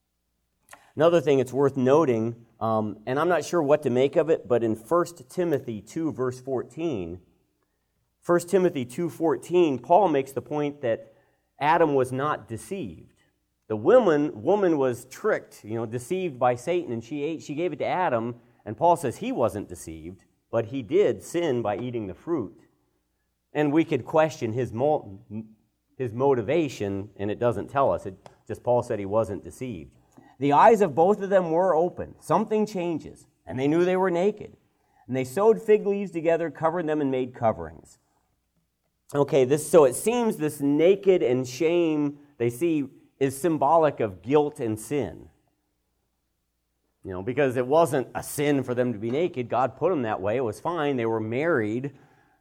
[SPEAKER 1] Another thing it's worth noting, um, and I'm not sure what to make of it, but in First Timothy two, verse fourteen, First Timothy two fourteen, Paul makes the point that Adam was not deceived. The woman, woman was tricked, you know, deceived by Satan, and she ate, she gave it to Adam, and Paul says he wasn't deceived, but he did sin by eating the fruit. And we could question his mo- his motivation, and it doesn't tell us. It just Paul said he wasn't deceived. The eyes of both of them were open. Something changes, and they knew they were naked. And they sewed fig leaves together, covered them, and made coverings. Okay, this so it seems this naked and shame they see is symbolic of guilt and sin. You know, because it wasn't a sin for them to be naked. God put them that way. It was fine. They were married.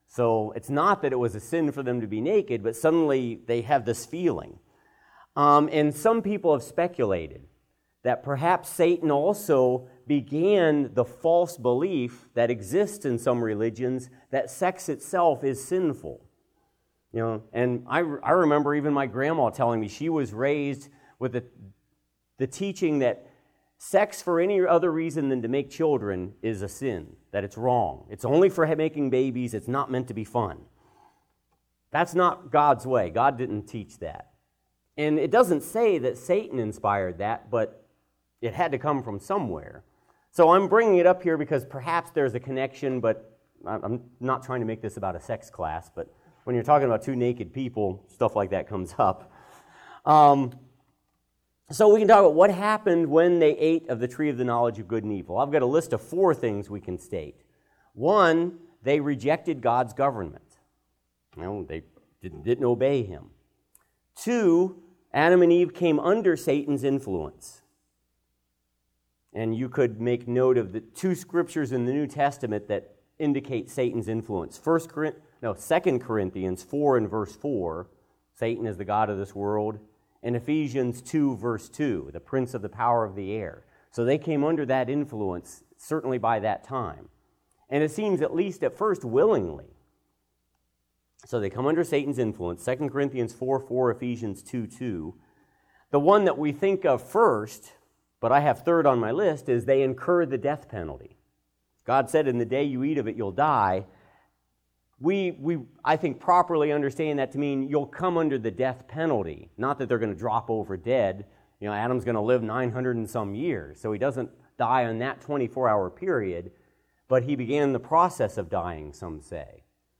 [SPEAKER 1] So it's not that it was a sin for them to be naked, but suddenly they have this feeling. Um, and some people have speculated that perhaps Satan also began the false belief that exists in some religions that sex itself is sinful. You know, and I, I remember even my grandma telling me she was raised with the, the teaching that sex for any other reason than to make children is a sin, that it's wrong. It's only for making babies. It's not meant to be fun. That's not God's way. God didn't teach that. And it doesn't say that Satan inspired that, but it had to come from somewhere. So I'm bringing it up here because perhaps there's a connection, but I'm not trying to make this about a sex class, but when you're talking about two naked people, stuff like that comes up. Um, so we can talk about what happened when they ate of the tree of the knowledge of good and evil. I've got a list of four things we can state. One, they rejected God's government. You know, they didn't, didn't obey him. Two, Adam and Eve came under Satan's influence. And you could make note of the two scriptures in the New Testament that indicate Satan's influence. First, no, Second Corinthians four and verse four, Satan is the god of this world. And Ephesians two, verse two, the prince of the power of the air. So they came under that influence, certainly by that time. And it seems at least at first willingly. So they come under Satan's influence, Second Corinthians four four, Ephesians two two. The one that we think of first, but I have third on my list, is they incurred the death penalty. God said, in the day you eat of it, you'll die. We, we, I think, properly understand that to mean you'll come under the death penalty, not that they're going to drop over dead. You know, Adam's going to live nine hundred and some years, so he doesn't die on that twenty-four hour period, but he began the process of dying, some say.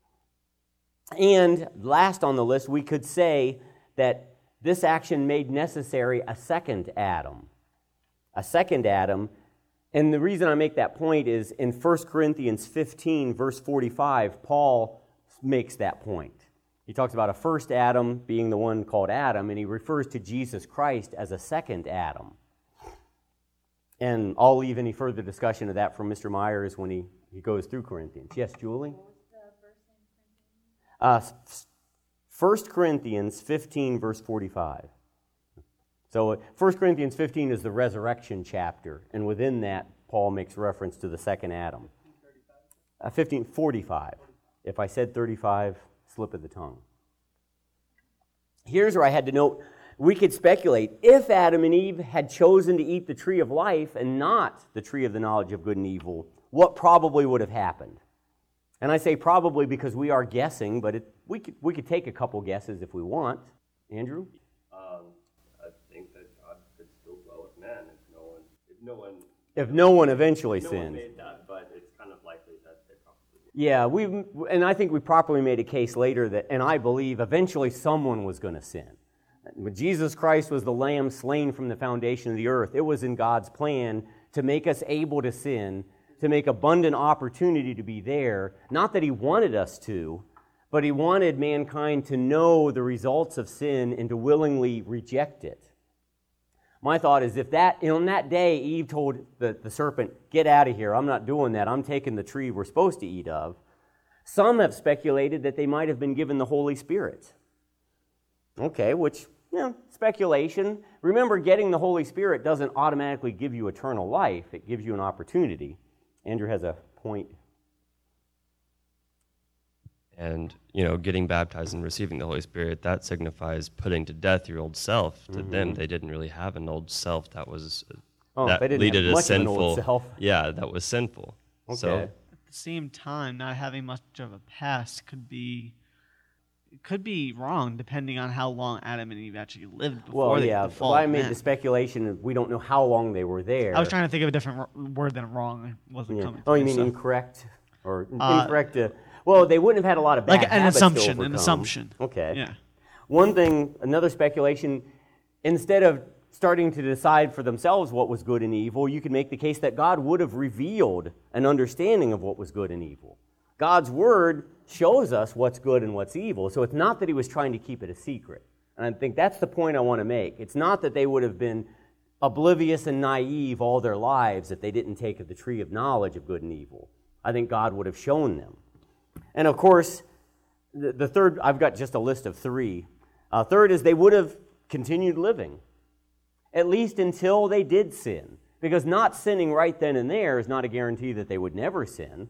[SPEAKER 1] And last on the list, we could say that this action made necessary a second Adam. A second Adam. And the reason I make that point is in First Corinthians fifteen, verse forty-five, Paul makes that point. He talks about a first Adam being the one called Adam, and he refers to Jesus Christ as a second Adam. And I'll leave any further discussion of that from Mister Myers when he, he goes through Corinthians. Yes, Julie? Uh, First Corinthians fifteen, verse forty-five. So First Corinthians fifteen is the resurrection chapter, and within that, Paul makes reference to the second Adam. Uh, fifteen forty-five. If I said thirty-five, slip of the tongue. Here's where I had to note, we could speculate, if Adam and Eve had chosen to eat the tree of life and not the tree of the knowledge of good and evil, what probably would have happened? And I say probably because we are guessing, but it, we could we could take a couple guesses if we want. Andrew?
[SPEAKER 7] Um, I think that God could still dwell with man if no one, if no one,
[SPEAKER 1] if no one eventually
[SPEAKER 7] no
[SPEAKER 1] sinned.
[SPEAKER 7] one made that, but it's kind of likely that they probably would.
[SPEAKER 1] Yeah, we and I think we properly made a case later that, and I believe eventually someone was going to sin. When Jesus Christ was the Lamb slain from the foundation of the earth, it was in God's plan to make us able to sin, to make abundant opportunity to be there. Not that he wanted us to, but he wanted mankind to know the results of sin and to willingly reject it. My thought is if that, on that day, Eve told the, the serpent, get out of here, I'm not doing that, I'm taking the tree we're supposed to eat of. Some have speculated that they might have been given the Holy Spirit. Okay, which, you know, speculation. Remember, getting the Holy Spirit doesn't automatically give you eternal life. It gives you an opportunity. Andrew has a point.
[SPEAKER 7] And, you know, getting baptized and receiving the Holy Spirit, that signifies putting to death your old self. To mm-hmm. them, they didn't really have an old self that was
[SPEAKER 1] oh,
[SPEAKER 7] that
[SPEAKER 1] they didn't
[SPEAKER 7] leaded
[SPEAKER 1] have
[SPEAKER 7] a
[SPEAKER 1] much
[SPEAKER 7] sinful.
[SPEAKER 1] Of an old self.
[SPEAKER 7] Yeah, that was sinful.
[SPEAKER 1] Okay.
[SPEAKER 7] So,
[SPEAKER 3] At the same time, not having much of a past could be could be wrong depending on how long Adam and Eve actually lived before
[SPEAKER 1] well,
[SPEAKER 3] they
[SPEAKER 1] yeah,
[SPEAKER 3] the fall
[SPEAKER 1] well, I
[SPEAKER 3] of
[SPEAKER 1] made
[SPEAKER 3] man.
[SPEAKER 1] the speculation we don't know how long they were there.
[SPEAKER 3] I was trying to think of a different ro- word than wrong. It wasn't
[SPEAKER 1] yeah.
[SPEAKER 3] coming.
[SPEAKER 1] Oh,
[SPEAKER 3] to
[SPEAKER 1] you
[SPEAKER 3] me,
[SPEAKER 1] mean
[SPEAKER 3] so.
[SPEAKER 1] incorrect or
[SPEAKER 3] Uh,
[SPEAKER 1] incorrect? To, well, they wouldn't have had a lot of bad
[SPEAKER 3] Like an
[SPEAKER 1] habits to
[SPEAKER 3] assumption, an
[SPEAKER 1] overcome.
[SPEAKER 3] assumption.
[SPEAKER 1] Okay.
[SPEAKER 3] Yeah.
[SPEAKER 1] One thing, another speculation. Instead of starting to decide for themselves what was good and evil, you could make the case that God would have revealed an understanding of what was good and evil. God's Word shows us what's good and what's evil, so it's not that he was trying to keep it a secret. And I think that's the point I want to make. It's not that they would have been oblivious and naive all their lives if they didn't take of the tree of knowledge of good and evil. I think God would have shown them. And of course, the, the third, I've got just a list of three. Uh, third is they would have continued living, at least until they did sin. Because not sinning right then and there is not a guarantee that they would never sin.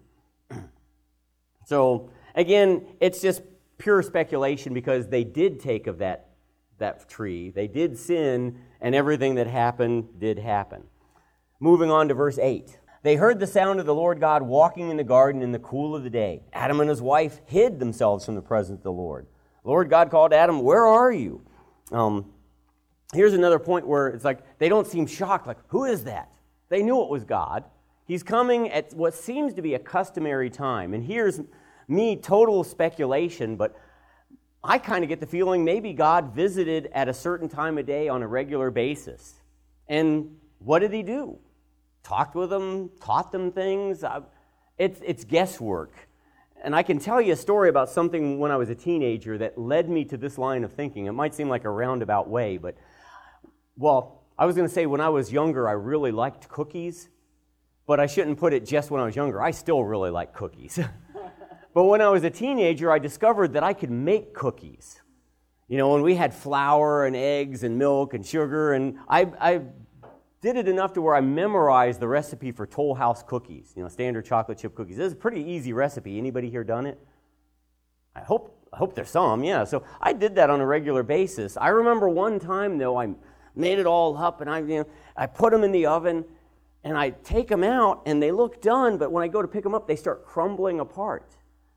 [SPEAKER 1] So, again, it's just pure speculation because they did take of that, that tree. They did sin, and everything that happened did happen. Moving on to verse eight. They heard the sound of the Lord God walking in the garden in the cool of the day. Adam and his wife hid themselves from the presence of the Lord. The Lord God called Adam, "Where are you?" Um, here's another point where it's like they don't seem shocked, like, who is that? They knew it was God. He's coming at what seems to be a customary time. And here's me, total speculation, but I kind of get the feeling maybe God visited at a certain time of day on a regular basis. And what did he do? Talked with them, taught them things. It's, it's guesswork. And I can tell you a story about something when I was a teenager that led me to this line of thinking. It might seem like a roundabout way, but, well, I was going to say when I was younger, I really liked cookies, but I shouldn't put it just when I was younger. I still really like cookies. But when I was a teenager, I discovered that I could make cookies. You know, when we had flour and eggs and milk and sugar, and I, I did it enough to where I memorized the recipe for Toll House cookies, you know, standard chocolate chip cookies. This is a pretty easy recipe. Anybody here done it? I hope, I hope there's some, yeah. So I did that on a regular basis. I remember one time, though, I made it all up, and I, you know, I put them in the oven, and I take them out, and they look done, but when I go to pick them up, they start crumbling apart.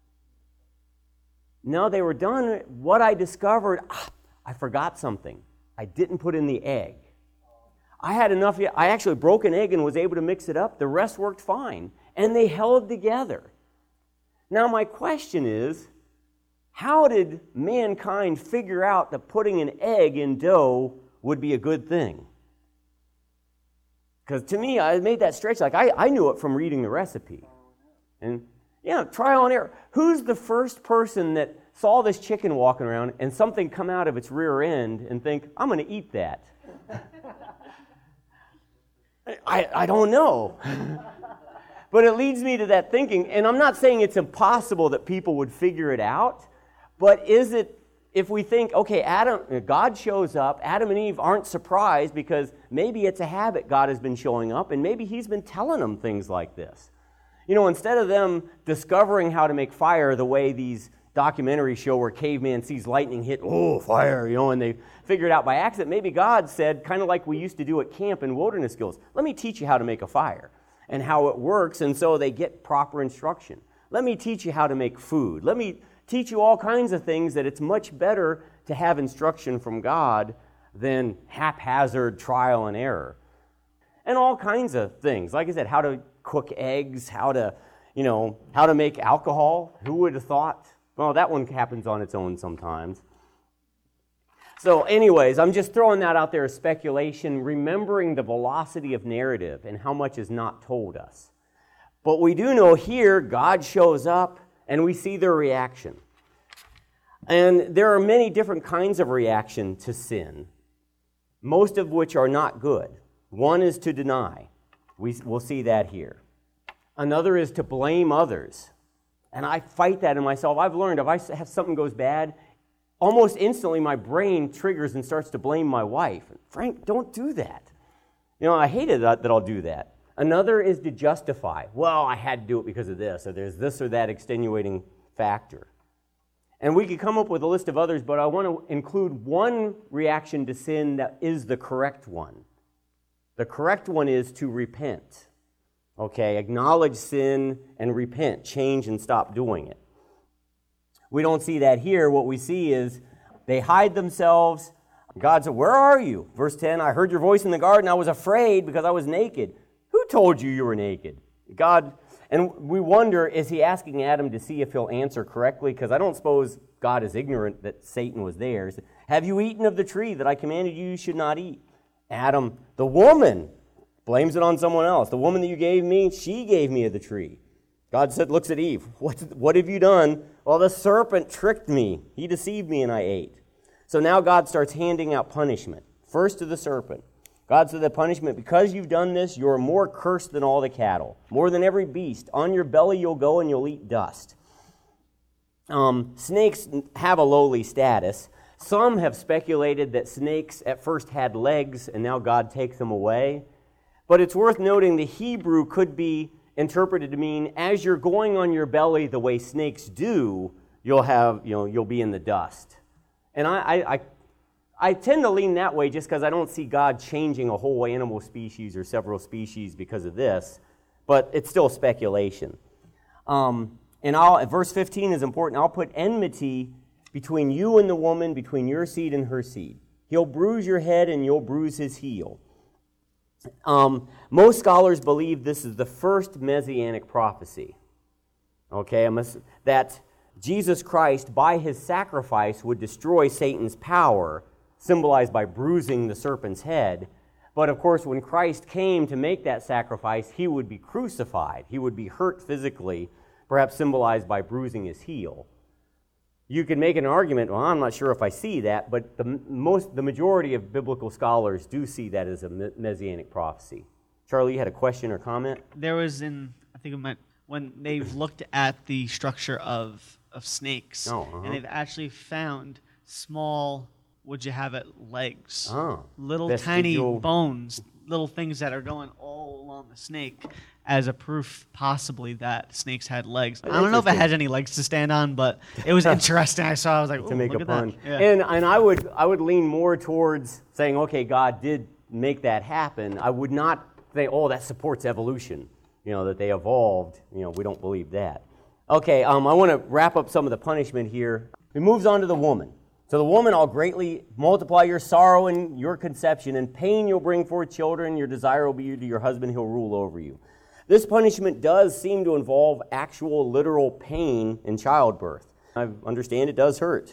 [SPEAKER 1] No, they were done. What I discovered, ah, I forgot something. I didn't put in the egg. I had enough, I actually broke an egg and was able to mix it up. The rest worked fine, and they held together. Now, my question is, how did mankind figure out that putting an egg in dough would be a good thing? Because to me, I made that stretch. Like, I, I knew it from reading the recipe. And, yeah, trial and error. Who's the first person that saw this chicken walking around and something come out of its rear end and think, I'm going to eat that? I, I don't know. But it leads me to that thinking, and I'm not saying it's impossible that people would figure it out, but is it, if we think, okay, Adam, God shows up, Adam and Eve aren't surprised because maybe it's a habit God has been showing up, and maybe he's been telling them things like this. You know, instead of them discovering how to make fire the way these documentaries show where caveman sees lightning hit, oh, fire, you know, and they figure it out by accident, maybe God said, kind of like we used to do at camp in Wilderness Skills, let me teach you how to make a fire and how it works, and so they get proper instruction. Let me teach you how to make food. Let me teach you all kinds of things that it's much better to have instruction from God than haphazard trial and error. And all kinds of things. Like I said, how to cook eggs, how to, you know, how to make alcohol. Who would have thought? Well, that one happens on its own sometimes. So anyways, I'm just throwing that out there as speculation, remembering the velocity of narrative and how much is not told us. But we do know here, God shows up, and we see their reaction. And there are many different kinds of reaction to sin, most of which are not good. One is to deny. We, we'll see that here. Another is to blame others. And I fight that in myself. I've learned if I have something goes bad, almost instantly my brain triggers and starts to blame my wife. Frank, don't do that. You know, I hated that, that I'll do that. Another is to justify. Well, I had to do it because of this, or there's this or that extenuating factor. And we could come up with a list of others, but I want to include one reaction to sin that is the correct one. The correct one is to repent. Okay, acknowledge sin and repent, change and stop doing it. We don't see that here. What we see is they hide themselves. God said, where are you? Verse ten, I heard your voice in the garden. I was afraid because I was naked. Who told you you were naked? God, and we wonder, is he asking Adam to see if he'll answer correctly? Because I don't suppose God is ignorant that Satan was there. Said, have you eaten of the tree that I commanded you you should not eat? Adam, the woman, blames it on someone else. The woman that you gave me, she gave me of the tree. God said, looks at Eve, what, what have you done? Well, the serpent tricked me. He deceived me and I ate. So now God starts handing out punishment. First to the serpent. God said the punishment, because you've done this, you're more cursed than all the cattle, more than every beast. On your belly you'll go and you'll eat dust. Um, snakes have a lowly status. Some have speculated that snakes at first had legs and now God takes them away. But it's worth noting the Hebrew could be interpreted to mean as you're going on your belly the way snakes do, you'll have, you know, you'll be in the dust. And I, I, I, I tend to lean that way just because I don't see God changing a whole animal species or several species because of this. But it's still speculation. Um, and I'll, verse fifteen is important. I'll put enmity between you and the woman, between your seed and her seed. He'll bruise your head and you'll bruise his heel. Um, most scholars believe this is the first messianic prophecy. Okay, I must, that Jesus Christ, by his sacrifice, would destroy Satan's power, symbolized by bruising the serpent's head. But of course, when Christ came to make that sacrifice, he would be crucified. He would be hurt physically, perhaps symbolized by bruising his heel. You could make an argument, well, I'm not sure if I see that, but the most, the majority of biblical scholars do see that as a messianic prophecy. Charlie, you had a question or comment?
[SPEAKER 3] There was in, I think it meant, when they've looked at the structure of, of snakes,
[SPEAKER 1] oh, uh-huh.
[SPEAKER 3] and they've actually found small, would you have it, legs,
[SPEAKER 1] Oh,
[SPEAKER 3] little
[SPEAKER 1] vestigial-
[SPEAKER 3] tiny bones, little things that are going all along the snake as a proof possibly that snakes had legs. I don't know if it
[SPEAKER 1] Interesting.
[SPEAKER 3] had any legs to stand on, but it was interesting. I saw, I was like,
[SPEAKER 1] to
[SPEAKER 3] "Ooh,
[SPEAKER 1] make
[SPEAKER 3] look
[SPEAKER 1] a
[SPEAKER 3] at
[SPEAKER 1] pun.
[SPEAKER 3] that." Yeah.
[SPEAKER 1] And and I would I would lean more towards saying, okay, God did make that happen. I would not say, oh, that supports evolution. You know, that they evolved. You know, we don't believe that. Okay, um, I want to wrap up some of the punishment here. It moves on to the woman. So the woman, I'll greatly multiply your sorrow and your conception, and pain you'll bring forth children. Your desire will be to your husband, he'll rule over you. This punishment does seem to involve actual literal pain in childbirth. I understand it does hurt.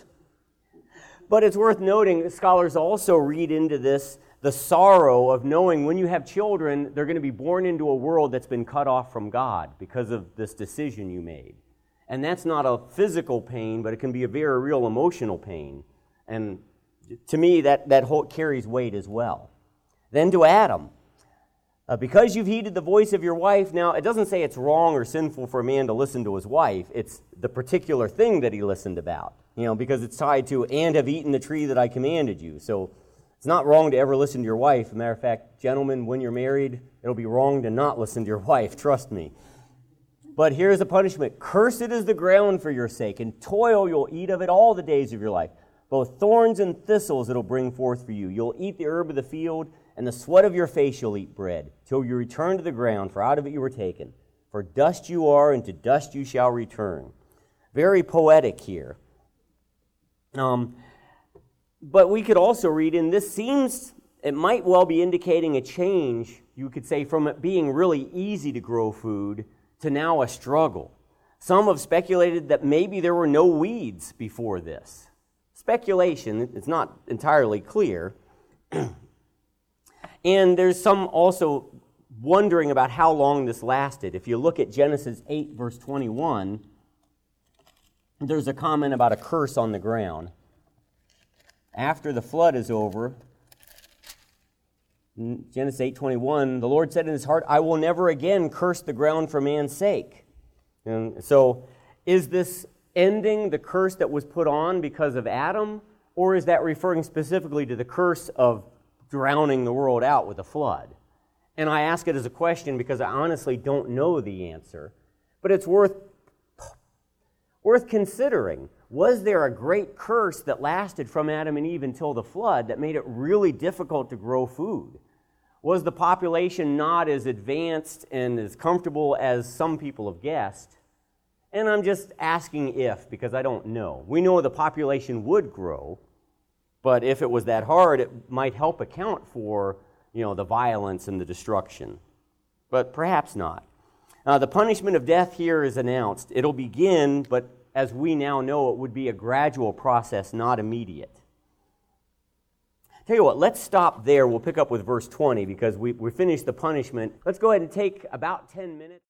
[SPEAKER 1] But it's worth noting that scholars also read into this the sorrow of knowing when you have children, they're going to be born into a world that's been cut off from God because of this decision you made. And that's not a physical pain, but it can be a very real emotional pain. And to me, that, that whole carries weight as well. Then to Adam. Uh, because you've heeded the voice of your wife, now it doesn't say it's wrong or sinful for a man to listen to his wife. It's the particular thing that he listened about, you know, because it's tied to, and have eaten the tree that I commanded you. So it's not wrong to ever listen to your wife. As a matter of fact, gentlemen, when you're married, it'll be wrong to not listen to your wife, trust me. But here's the punishment. Cursed is the ground for your sake, and toil you'll eat of it all the days of your life. Both thorns and thistles it'll bring forth for you. You'll eat the herb of the field, and the sweat of your face you'll eat bread, till you return to the ground, for out of it you were taken. For dust you are, and to dust you shall return. Very poetic here. Um, but we could also read in, this seems, it might well be indicating a change, you could say, from it being really easy to grow food to now a struggle. Some have speculated that maybe there were no weeds before this. Speculation, it's not entirely clear. And there's some also wondering about how long this lasted. If you look at Genesis eight, verse twenty-one, there's a comment about a curse on the ground. After the flood is over, Genesis eight twenty-one, the Lord said in his heart, I will never again curse the ground for man's sake. And so, is this ending the curse that was put on because of Adam, or is that referring specifically to the curse of drowning the world out with a flood? And I ask it as a question because I honestly don't know the answer, but it's worth worth considering. Was there a great curse that lasted from Adam and Eve until the flood that made it really difficult to grow food? Was the population not as advanced and as comfortable as some people have guessed? And I'm just asking if, because I don't know. We know the population would grow, but if it was that hard, it might help account for, you know, the violence and the destruction. But perhaps not. Uh, the punishment of death here is announced. It'll begin, but as we now know, it would be a gradual process, not immediate. Tell you what, let's stop there. We'll pick up with verse twenty because we, we finished the punishment. Let's go ahead and take about ten minutes.